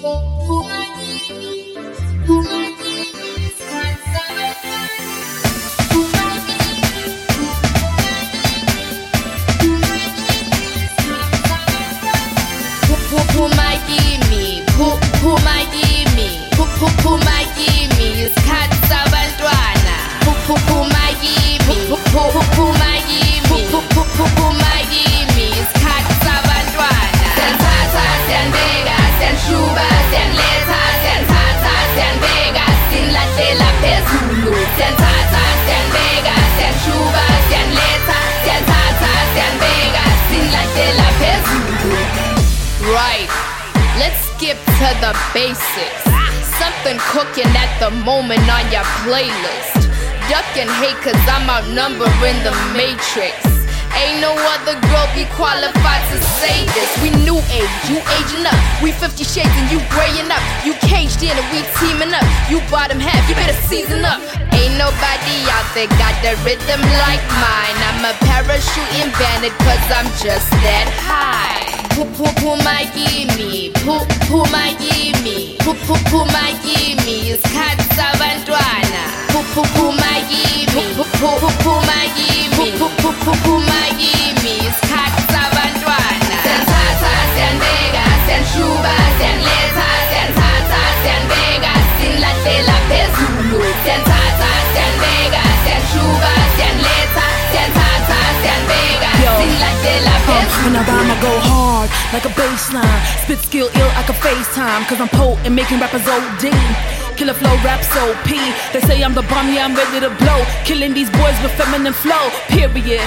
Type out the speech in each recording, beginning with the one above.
Right, let's skip to the basics. Something cooking at the moment on your playlist. Duck and hate cause I'm outnumbering the matrix. Ain't no other girl be qualified to say this. We new age, you aging up. We 50 shades and you graying up. You caged in and we teaming up. You bottom half, you better season up. Ain't nobody out there got the rhythm like mine. I'm a parachuting bandit cause I'm just that high. Who might give me? Who might give me? Who might give me? It's Katsabandwana. Who might give me? Who might give me? Who might give me? It's Katsabandwana. Sentata, Senvega, Senshuba, Senleta, Sentata, Senvega, Sinlatela Pezulu. Sentata, Senvega, Senshuba, Senleta, Sentata, Senvega, Sinlatela Pezulu. When I rhyme, I go hard like a baseline. Spit skill ill, I can FaceTime. Cause I'm potent, making rappers OD. Killer flow, raps OP. They say I'm the bomb, yeah, I'm ready to blow. Killing these boys with feminine flow, period.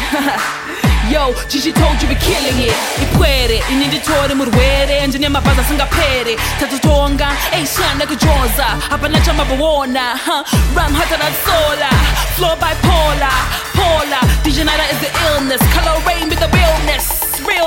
Yo, Gigi told you we're killing it. 이puere, 이니디토리 무르웨레 엔지니어 마바자 승가페레 타투토온강 에이시안 내가 조사 아빠나 참 아바워나 ram 하자라 sola flow bipolar polar Dijanara is the illness color rain with the realness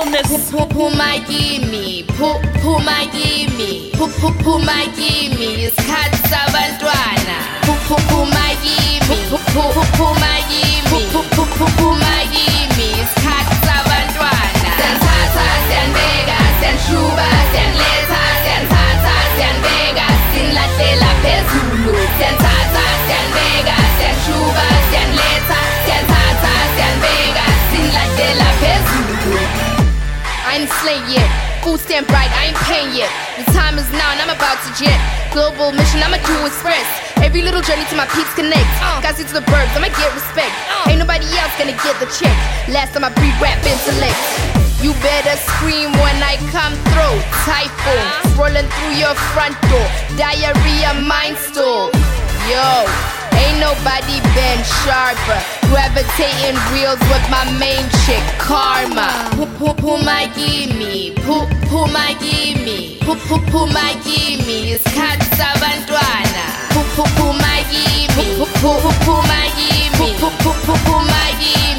Who might give me? Who might give me? Who might give me? It's Katsabandwana. Who might give me? Who might give me? Who might give me? It's Katsabandwana. Sentata, Senvega, Senshuba, Senleta, Sentata, Senvega, Sinlatela Pezulu. Sentata, Senvega, Senshuba, Senleta, Sentata, Senvega, Sinlatela Pezulu. I ain't slain yet, food stamp right, I ain't paying yet. The time is now and I'm about to jet. Global mission, I'ma do express. Every little journey to my peeps connect. Got to the birds, I'ma get respect. Ain't nobody else gonna get the check. Last time I breed rap intellect. You better scream when I come through. Typhoon, rolling through your front door. Diarrhea, mind stool. Yo, ain't nobody been sharper. Gravitating wheels with my main chick, Karma. Who might give me? Who might give me? Who might give me? It's Katsabandwana. Who might give me? Who might give me? Who might give me?